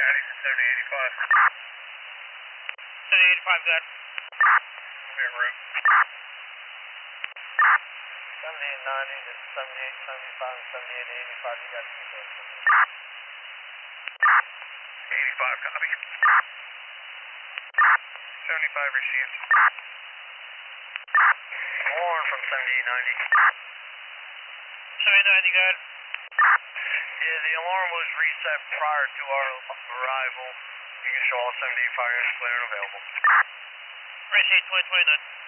County for 7085. 7085, good. Clear route. 7890 to 7875 and 7885, you got 2 votes. 85, copy. 75 received. Warren from 7890. 7090, good. Yeah, the alarm was reset prior to our arrival. You can show all 78 fires clear and available. Received 2029.